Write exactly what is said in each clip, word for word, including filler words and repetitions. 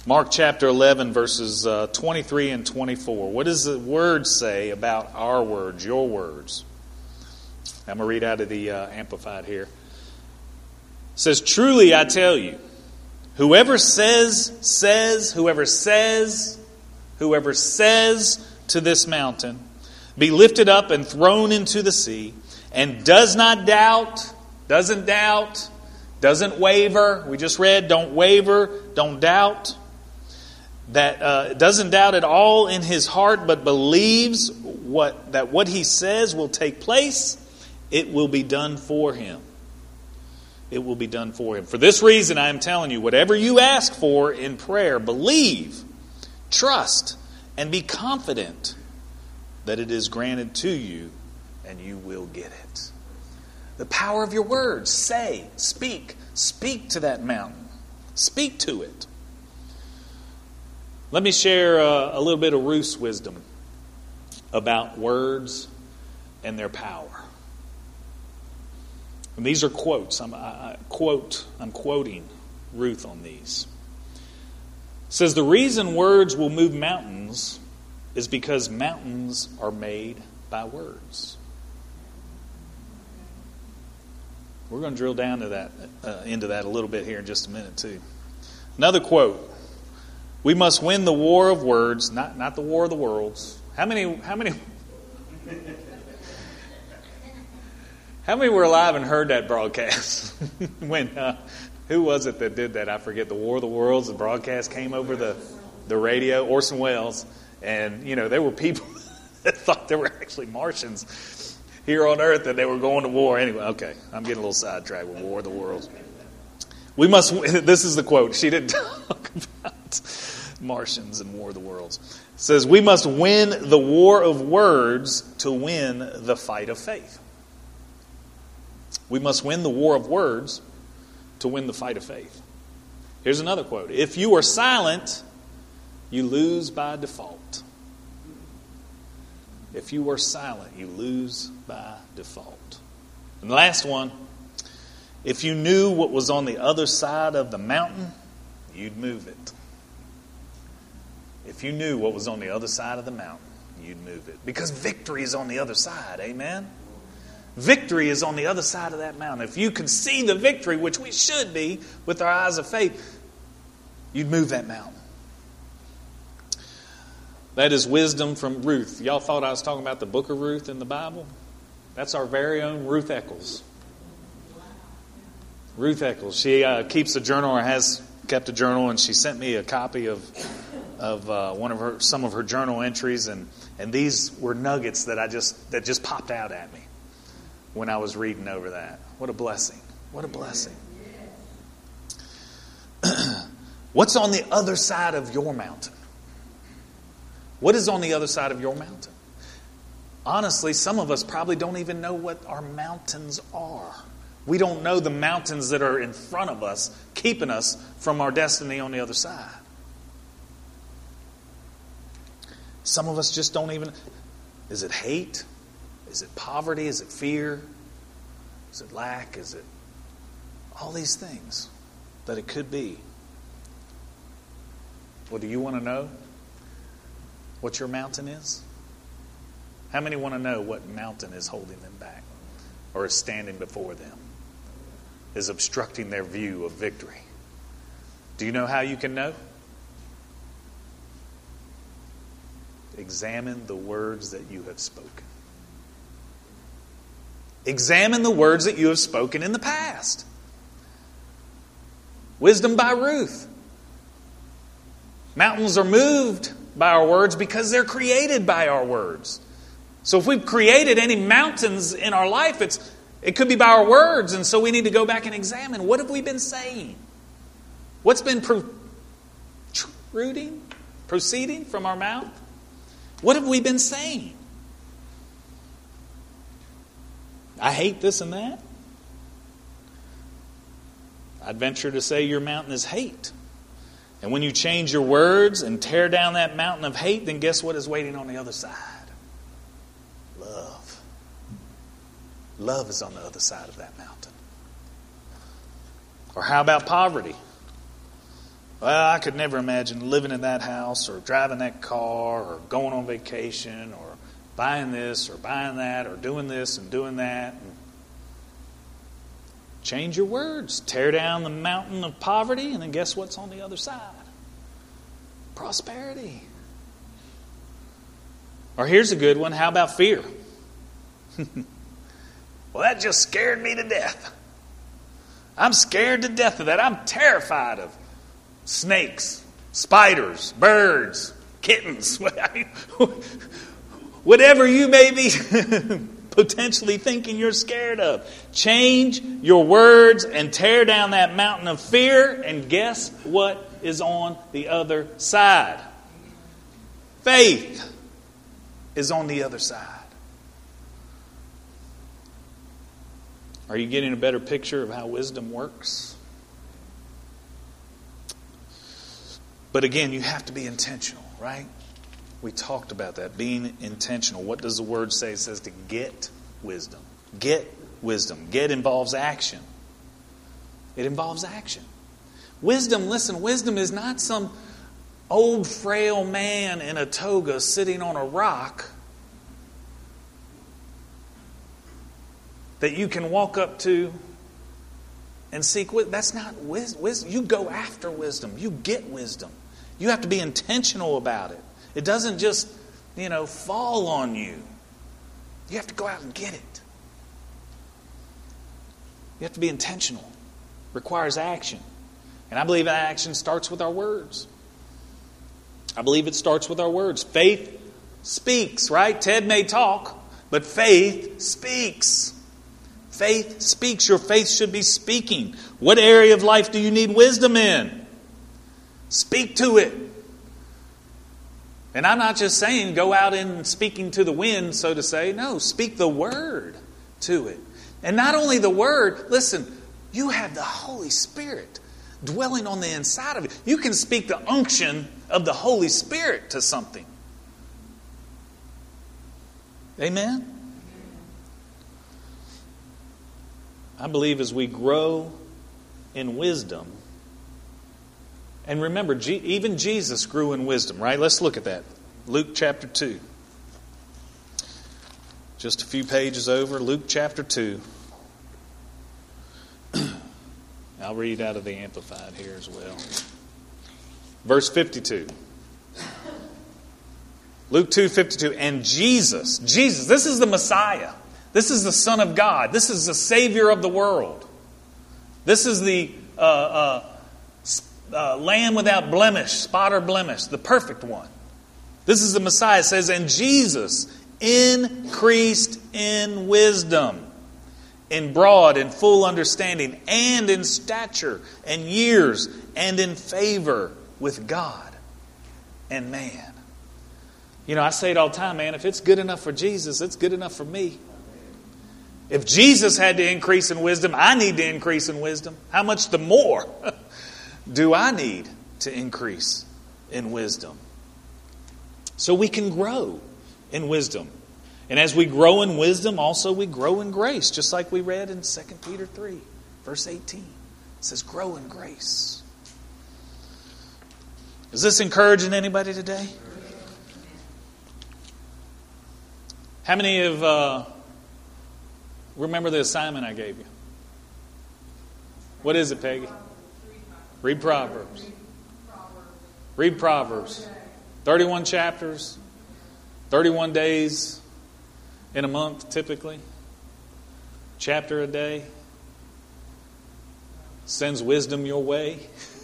Mark chapter eleven, verses uh, twenty-three and twenty-four. What does the word say about our words, your words? I'm going to read out of the uh, Amplified here. It says, "Truly I tell you, whoever says, says, whoever says, whoever says to this mountain, be lifted up and thrown into the sea, and does not doubt, doesn't doubt, doesn't waver." We just read, don't waver, don't doubt. That uh, doesn't doubt at all in his heart, but believes what that what he says will take place, it will be done for him. It will be done for him. For this reason, I am telling you, whatever you ask for in prayer, believe, trust, and be confident that it is granted to you, and you will get it. The power of your words. Say, speak, speak to that mountain. Speak to it. Let me share uh, a little bit of Ruth's wisdom about words and their power. And these are quotes. I'm, I, I quote. I'm quoting Ruth on these. It says, "The reason words will move mountains is because mountains are made by words." We're going to drill down to that, uh, into that a little bit here in just a minute too. Another quote. "We must win the war of words, not not the war of the worlds." How many? How many? How many were alive and heard that broadcast? when uh, who was it that did that? I forget. The War of the Worlds. The broadcast came over the the radio. Orson Welles, and you know there were people that thought there were actually Martians here on Earth that they were going to war. Anyway, okay, I'm getting a little sidetracked with War of the Worlds. We must. This is the quote. She didn't talk about Martians and War of the Worlds. It says, "We must win the war of words to win the fight of faith." We must win the war of words to win the fight of faith. Here's another quote. "If you are silent, you lose by default." If you are silent, you lose by default. And the last one. "If you knew what was on the other side of the mountain, you'd move it." If you knew what was on the other side of the mountain, you'd move it. Because victory is on the other side. Amen? Victory is on the other side of that mountain. If you could see the victory, which we should be with our eyes of faith, you'd move that mountain. That is wisdom from Ruth. Y'all thought I was talking about the book of Ruth in the Bible? That's our very own Ruth Eccles. Ruth Eccles. She uh, keeps a journal, or has kept a journal, and she sent me a copy of of uh, one of her some of her journal entries, and and these were nuggets that I just that just popped out at me when I was reading over that. What a blessing! What a blessing! What's on the other side of your mountain? What is on the other side of your mountain? Honestly, some of us probably don't even know what our mountains are. We don't know the mountains that are in front of us, keeping us from our destiny on the other side. Some of us just don't even... Is it hate? Is it poverty? Is it fear? Is it lack? Is it all these things that it could be? Well, do you want to know what your mountain is? How many want to know what mountain is holding them back, or is standing before them, is obstructing their view of victory? Do you know how you can know? Examine the words that you have spoken. Examine the words that you have spoken in the past. Wisdom by Ruth. Mountains are moved by our words because they're created by our words. So if we've created any mountains in our life, it's it could be by our words, and so we need to go back and examine, what have we been saying? What's been protruding, proceeding from our mouth? What have we been saying? I hate this and that. I'd venture to say your mountain is hate. And when you change your words and tear down that mountain of hate, then guess what is waiting on the other side? Love. Love is on the other side of that mountain. Or how about poverty? Well, I could never imagine living in that house or driving that car or going on vacation or buying this or buying that or doing this and doing that. Change your words. Tear down the mountain of poverty, and then guess what's on the other side? Prosperity. Or here's a good one. How about fear? Well, that just scared me to death. I'm scared to death of that. I'm terrified of snakes, spiders, birds, kittens, whatever you may be potentially thinking you're scared of. Change your words and tear down that mountain of fear, and guess what is on the other side? Faith is on the other side. Are you getting a better picture of how wisdom works? But again, you have to be intentional, right? We talked about that, being intentional. What does the word say? It says to get wisdom. Get wisdom. Get involves action. It involves action. Wisdom, listen, wisdom is not some old frail man in a toga sitting on a rock that you can walk up to and seek wisdom. That's not wisdom. You go after wisdom. You get wisdom. You have to be intentional about it. It doesn't just, you know, fall on you. You have to go out and get it. You have to be intentional. It requires action. And I believe that action starts with our words. I believe it starts with our words. Faith speaks, right? Ted may talk, but faith speaks. Faith speaks. Your faith should be speaking. What area of life do you need wisdom in? Speak to it. And I'm not just saying go out and speaking to the wind, so to say. No, speak the word to it. And not only the word, listen, you have the Holy Spirit dwelling on the inside of it. You can speak the unction of the Holy Spirit to something. Amen? I believe as we grow in wisdom, and remember, even Jesus grew in wisdom, right? Let's look at that. Luke chapter two. Just a few pages over. Luke chapter two. I'll read out of the Amplified here as well. Verse fifty-two. Luke two fifty-two. And Jesus, Jesus, this is the Messiah. This is the Son of God. This is the Savior of the world. This is the uh, uh, uh, Lamb without blemish, spot or blemish, the perfect one. This is the Messiah. It says, and Jesus increased in wisdom, in broad and full understanding, and in stature and years, and in favor with God and man. You know, I say it all the time, man, if it's good enough for Jesus, it's good enough for me. If Jesus had to increase in wisdom, I need to increase in wisdom. How much the more do I need to increase in wisdom? So we can grow in wisdom. And as we grow in wisdom, also we grow in grace. Just like we read in Second Peter three, verse eighteen. It says, grow in grace. Is this encouraging anybody today? How many of... Uh, Remember the assignment I gave you. What is it, Peggy? Read Proverbs. Read Proverbs. thirty-one chapters. thirty-one days in a month, typically. Chapter a day. Sends wisdom your way.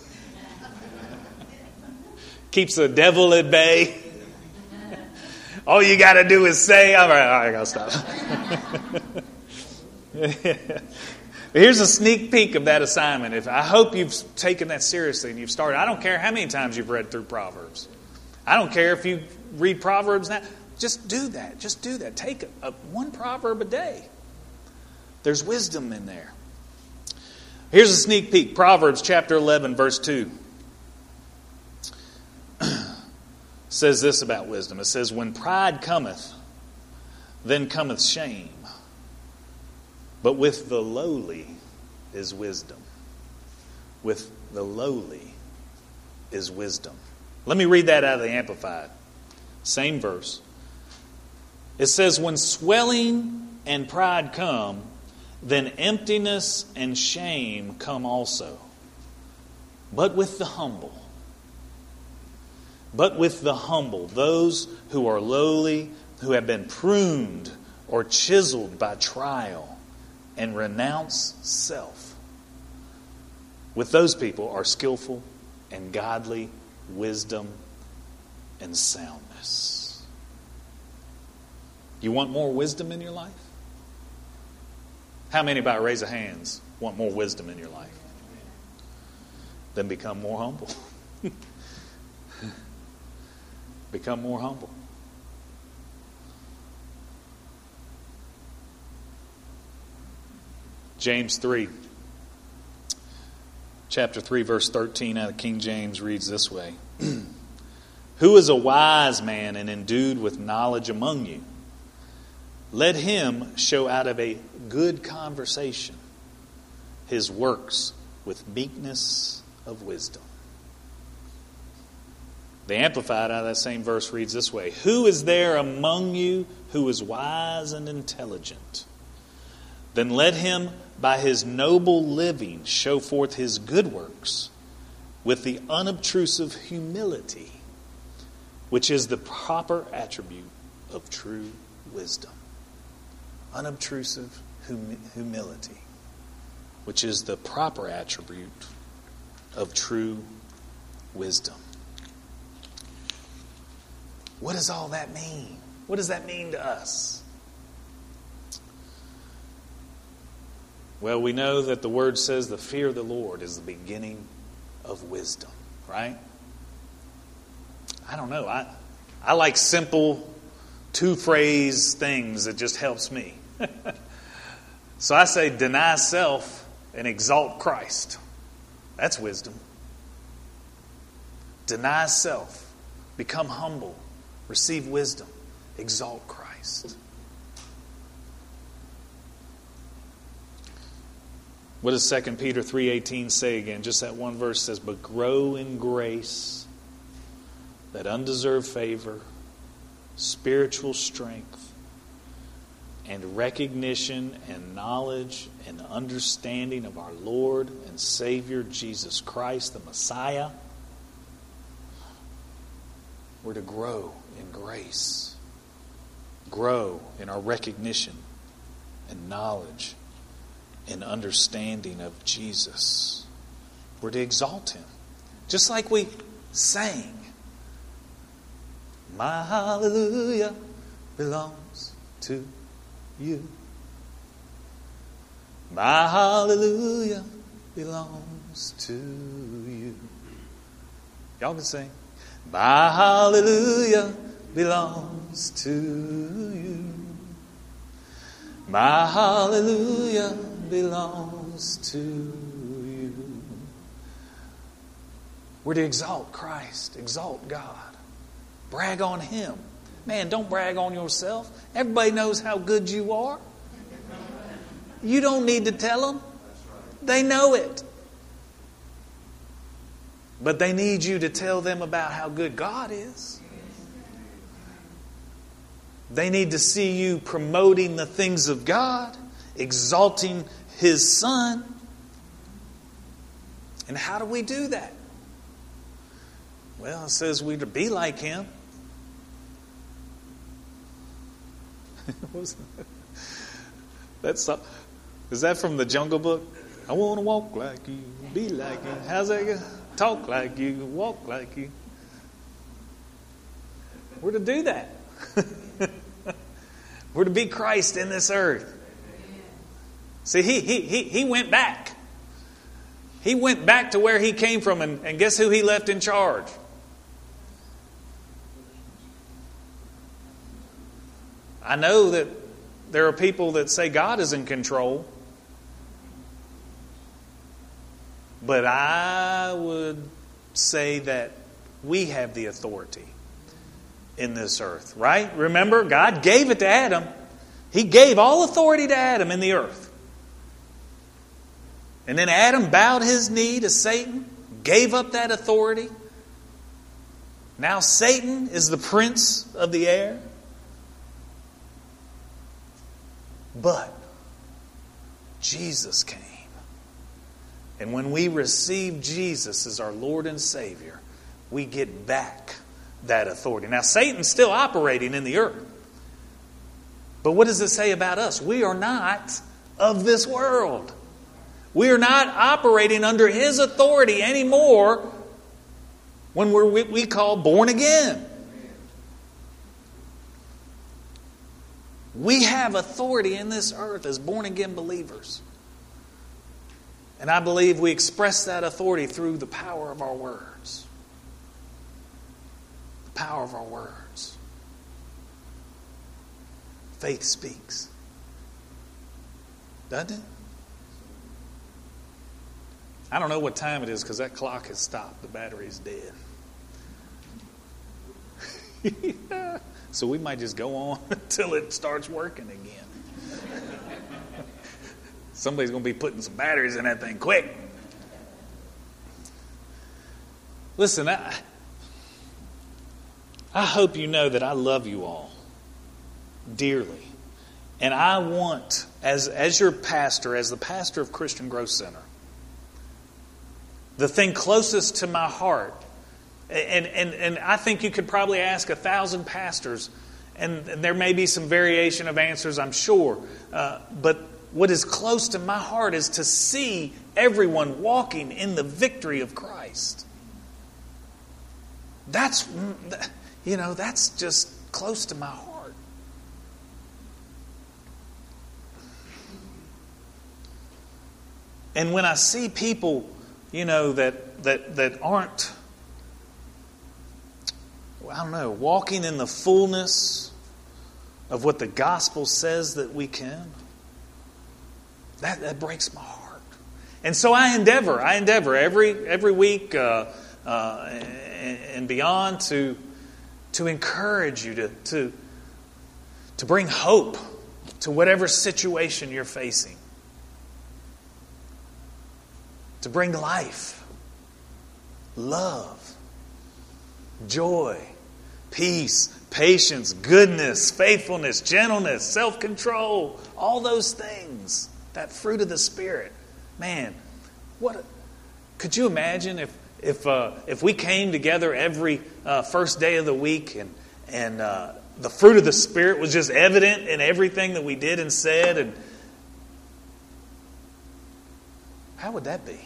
Keeps the devil at bay. All you got to do is say, all right, all right, I got to stop. Here's a sneak peek of that assignment. If I hope you've taken that seriously and you've started. I don't care how many times you've read through Proverbs. I don't care if you read Proverbs now. Just do that. Just do that. Take a, a, one proverb a day. There's wisdom in there. Here's a sneak peek. Proverbs chapter eleven, verse two. Says this about wisdom. It says, when pride cometh, then cometh shame. But with the lowly is wisdom. With the lowly is wisdom. Let me read that out of the Amplified. Same verse. It says, when swelling and pride come, then emptiness and shame come also. But with the humble, but with the humble, those who are lowly, who have been pruned or chiseled by trial and renounce self, with those people are skillful and godly wisdom and soundness. You want more wisdom in your life? How many, by raise of hands, want more wisdom in your life? Then become more humble. Become more humble. James three, chapter three, verse thirteen out of King James reads this way. Who is a wise man and endued with knowledge among you? Let him show out of a good conversation his works with meekness of wisdom. The Amplified out of that same verse reads this way. Who is there among you who is wise and intelligent? Then let him by his noble living show forth his good works with the unobtrusive humility, which is the proper attribute of true wisdom. Unobtrusive hum- humility, which is the proper attribute of true wisdom. What does all that mean? What does that mean to us? Well, we know that the Word says the fear of the Lord is the beginning of wisdom, right? I don't know. I, I like simple two-phrase things that just helps me. So I say deny self and exalt Christ. That's wisdom. Deny self. Become humble. Receive wisdom. Exalt Christ. What does Second Peter three eighteen say again? Just that one verse says, but grow in grace, that undeserved favor, spiritual strength, and recognition and knowledge and understanding of our Lord and Savior Jesus Christ, the Messiah. We're to grow in grace. Grow in our recognition and knowledge and understanding of Jesus. We're to exalt Him. Just like we sang. My hallelujah belongs to you. My hallelujah belongs to you. Y'all can sing. My hallelujah belongs to you. My hallelujah belongs to you. We're to exalt Christ, exalt God, brag on Him. Man, don't brag on yourself. Everybody knows how good you are. You don't need to tell them. They know it. But they need you to tell them about how good God is. They need to see you promoting the things of God, exalting His Son. And how do we do that? Well, it says we're to be like Him. That's is that from the Jungle Book? I want to walk like you, be like you. How's that go? Talk like you, walk like you. We're to do that. We're to be Christ in this earth. See, he he he he went back. He went back to where he came from, and, and guess who he left in charge? I know that there are people that say God is in control. But I would say that we have the authority in this earth, right? Remember, God gave it to Adam. He gave all authority to Adam in the earth. And then Adam bowed his knee to Satan, gave up that authority, Now Satan is the prince of the air. But Jesus came. And when we receive Jesus as our Lord and Savior, we get back that authority. Now, Satan's still operating in the earth. But what does it say about us? We are not of this world. We are not operating under his authority anymore when we're what we call born again. We have authority in this earth as born again believers. And I believe we express that authority through the power of our words. The power of our words. Faith speaks. Doesn't it? I don't know what time it is because that clock has stopped. The battery's dead. So we might just go on until it starts working again. Somebody's going to be putting some batteries in that thing quick. Listen, I, I hope you know that I love you all dearly. And I want, as, as your pastor, as the pastor of Christian Growth Center, the thing closest to my heart, and, and, and I think you could probably ask a thousand pastors, and there may be some variation of answers, I'm sure. Uh, but what is close to my heart is to see everyone walking in the victory of Christ. That's, you know, that's just close to my heart. And when I see people, you know, that that that aren't, I don't know, walking in the fullness of what the gospel says that we can, that, that breaks my heart. And so I endeavor, I endeavor every every week uh, uh, and, and beyond to to encourage you to to to bring hope to whatever situation you're facing. To bring life, love, joy, peace, patience, goodness, faithfulness, gentleness, self-control, all those things, that fruit of the Spirit. Man, what a, could you imagine if if uh, if we came together every uh, first day of the week and and uh, the fruit of the Spirit was just evident in everything that we did and said, and how would that be?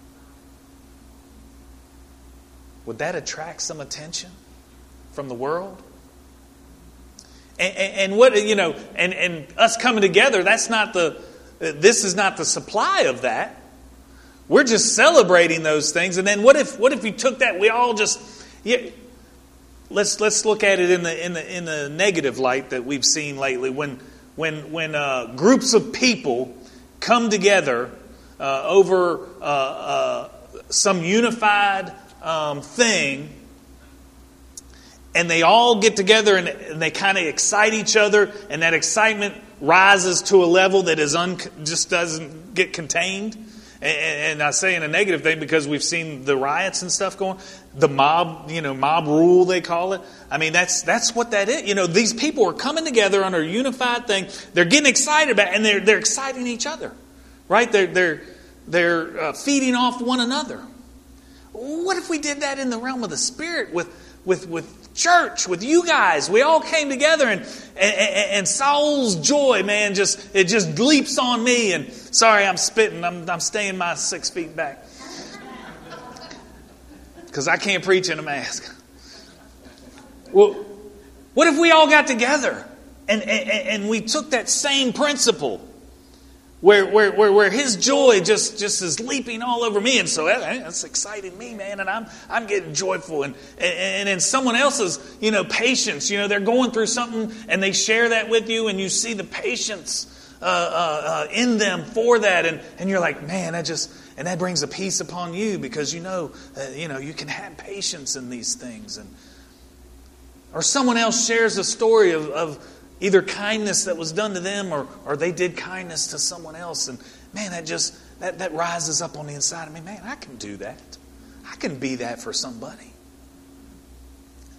Would that attract some attention from the world? And, and, and what, you know, and, and us coming together, that's not the, this is not the supply of that. We're just celebrating those things. And then what if, what if you took that, we all just, yeah, let's, let's look at it in the, in the, in the negative light that we've seen lately. When, when, when uh, groups of people come together uh, over uh, uh, some unified Um, thing, and they all get together and, and they kind of excite each other, and that excitement rises to a level that is un, just doesn't get contained. And, and I say in a negative thing because we've seen the riots and stuff going, the mob, you know, mob rule they call it. I mean, that's that's what that is. You know, these people are coming together under a unified thing. They're getting excited about it, and they're they're exciting each other, right? They're they're they're uh, feeding off one another. What if we did that in the realm of the Spirit with with with church, with you guys? We all came together, and and, and Saul's joy, man, just it just leaps on me. And sorry, I'm spitting. I'm I'm staying my six feet back because I can't preach in a mask. Well, what if we all got together and and, and we took that same principle? Where, where where where his joy just, just is leaping all over me, and so that, that's exciting me, man, and I'm I'm getting joyful, and and and someone else's, you know, patience, you know, they're going through something, and they share that with you, and you see the patience uh, uh, uh, in them for that, and and you're like, man, that just and that brings a peace upon you because you know, uh, you know, you can have patience in these things, and or someone else shares a story of. of either kindness that was done to them or, or they did kindness to someone else. And man, that just, that, that rises up on the inside of me. Man, I can do that. I can be that for somebody.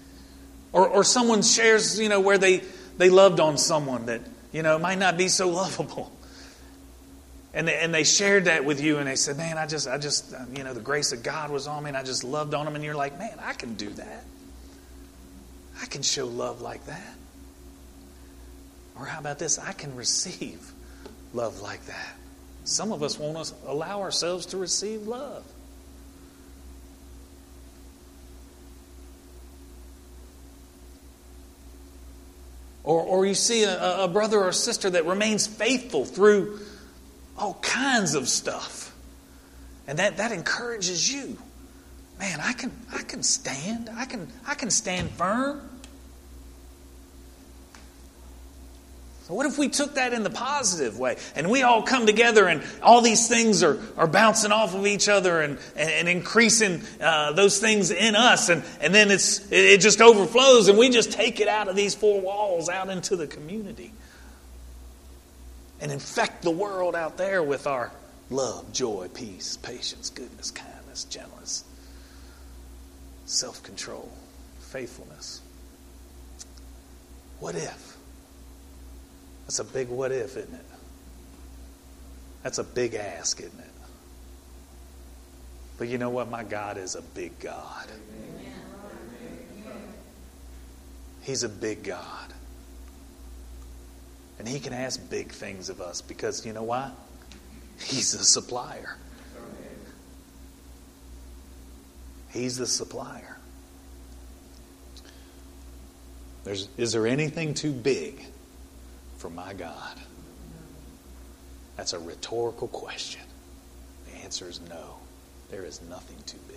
Or, or someone shares, you know, where they, they loved on someone that, you know, might not be so lovable. And they, and they shared that with you and they said, man, I just, I just, you know, the grace of God was on me and I just loved on them. And you're like, man, I can do that. I can show love like that. Or how about this? I can receive love like that. Some of us won't allow ourselves to receive love. Or, or you see a, a brother or a sister that remains faithful through all kinds of stuff. And that, that encourages you. Man, I can I can stand. I can I can stand firm. So what if we took that in the positive way? And we all come together and all these things are, are bouncing off of each other and, and, and increasing uh, those things in us. And, and then it's it just overflows and we just take it out of these four walls out into the community. And infect the world out there with our love, joy, peace, patience, goodness, kindness, gentleness, self-control, faithfulness. What if? That's a big what if, isn't it? That's a big ask, isn't it? But you know what? My God is a big God. He's a big God. And He can ask big things of us because you know why? He's the supplier. He's the supplier. There's, is there anything too big for my God? That's a rhetorical question. The answer is no. There is nothing too big.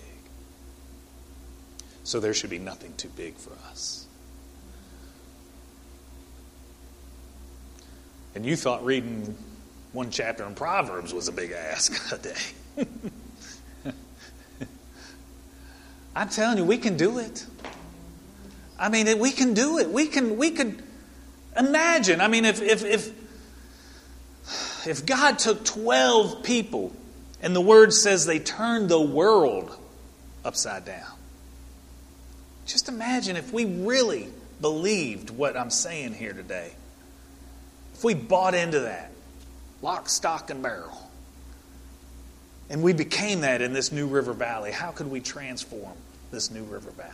So there should be nothing too big for us. And you thought reading one chapter in Proverbs was a big ask a day. I'm telling you, we can do it. I mean, we can do it. We can. We could imagine. I mean, if if if if God took twelve people, and the Word says they turned the world upside down. Just imagine if we really believed what I'm saying here today. If we bought into that, lock, stock, and barrel, and we became that in this New River Valley, how could we transform this New River Valley?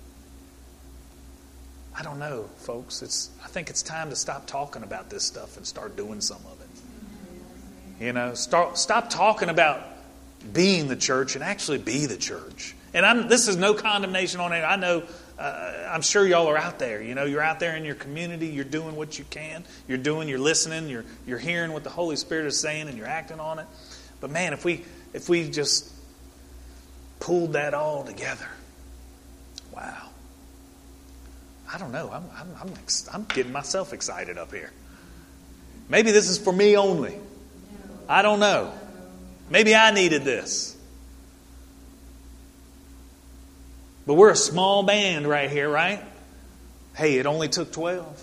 I don't know, folks. It's I think it's time to stop talking about this stuff and start doing some of it. You know, start stop talking about being the church and actually be the church. And I'm, this is no condemnation on it. I know, uh, I'm sure y'all are out there. You know, you're out there in your community. You're doing what you can. You're doing. You're listening. You're you're hearing what the Holy Spirit is saying, and you're acting on it. But man, if we if we just pulled that all together, wow. I don't know. I'm I'm I'm, I'm getting myself excited up here. Maybe this is for me only. I don't know. Maybe I needed this. But we're a small band right here, right? Hey, it only took twelve.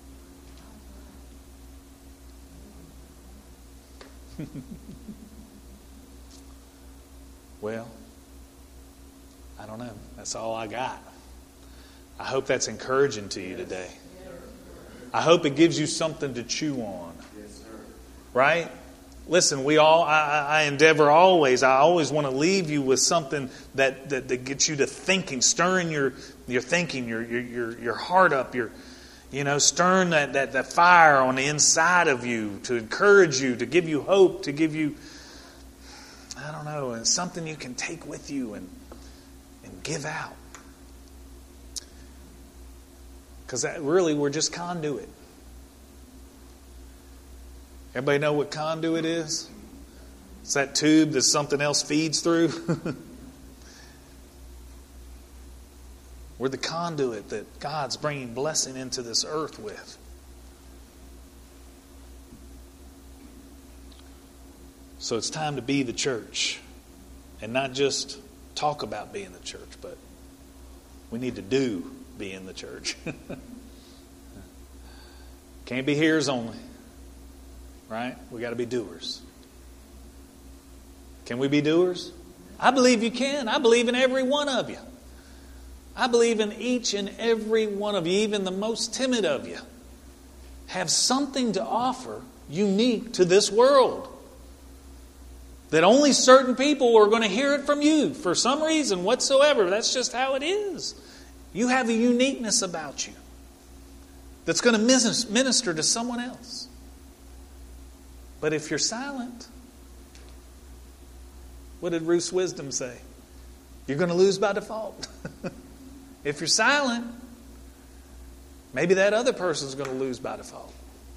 Well, I don't know. That's all I got. I hope that's encouraging to you today. I hope it gives you something to chew on. Right? Listen, we all, I, I endeavor always, I always want to leave you with something that, that, that gets you to thinking, stirring your, your thinking, your, your, your, your heart up, your, you know, stirring that, that, that fire on the inside of you to encourage you, to give you hope, to give you, I don't know, and something you can take with you and, and give out. Because really, we're just conduit. Everybody know what conduit is? It's that tube that something else feeds through. We're the conduit that God's bringing blessing into this earth with. So it's time to be the church. And not just talk about being the church, but we need to do being the church. Can't be hearers only. Right? We got to be doers. Can we be doers? I believe you can. I believe in every one of you. I believe in each and every one of you, even the most timid of you, have something to offer unique to this world. That only certain people are going to hear it from you for some reason whatsoever. That's just how it is. You have a uniqueness about you that's going to minister to someone else. But if you're silent, what did Ruth's wisdom say? You're going to lose by default. If you're silent, maybe that other person's going to lose by default.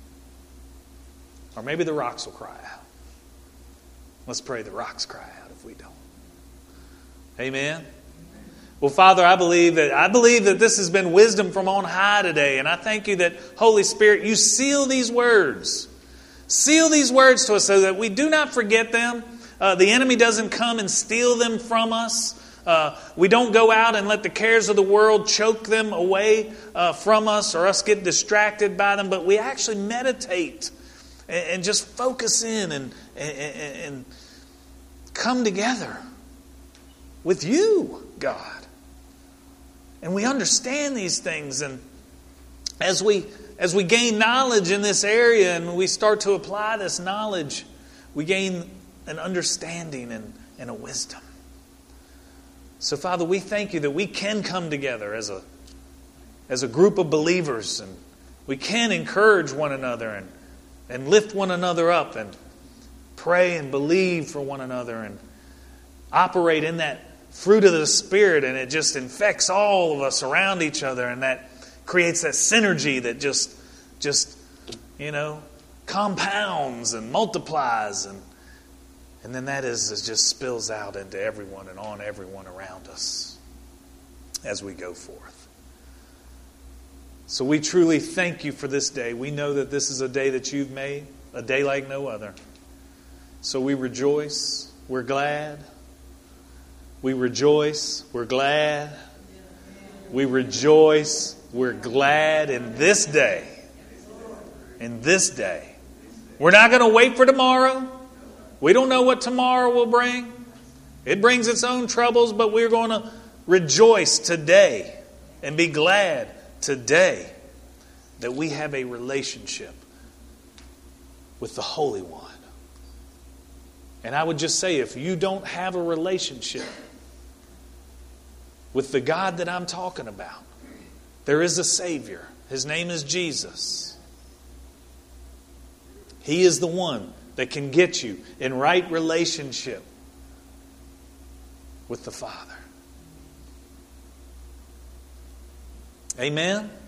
Or maybe the rocks will cry out. Let's pray the rocks cry out if we don't. Amen. Well, Father, I believe that I believe that this has been wisdom from on high today, and I thank you that, Holy Spirit, you seal these words. Seal these words to us so that we do not forget them. Uh, the enemy doesn't come and steal them from us. Uh, we don't go out and let the cares of the world choke them away uh, from us or us get distracted by them, but we actually meditate and, and just focus in and, and, and come together with you, God. And we understand these things, and as we as we gain knowledge in this area and we start to apply this knowledge, we gain an understanding and, and a wisdom. So, Father, we thank you that we can come together as a as a group of believers, and we can encourage one another and, and lift one another up and pray and believe for one another and operate in that fruit of the Spirit, and it just infects all of us around each other, and that creates that synergy that just, just you know, compounds and multiplies, and And then that is, it just spills out into everyone and on everyone around us as we go forth. So we truly thank you for this day. We know that this is a day that you've made, a day like no other. So we rejoice. We're glad. We rejoice. We're glad. We rejoice. We're glad in this day. In this day. We're not going to wait for tomorrow. We don't know what tomorrow will bring. It brings its own troubles, but we're going to rejoice today and be glad today that we have a relationship with the Holy One. And I would just say, if you don't have a relationship with the God that I'm talking about, there is a Savior. His name is Jesus. He is the one that can get you in right relationship with the Father. Amen?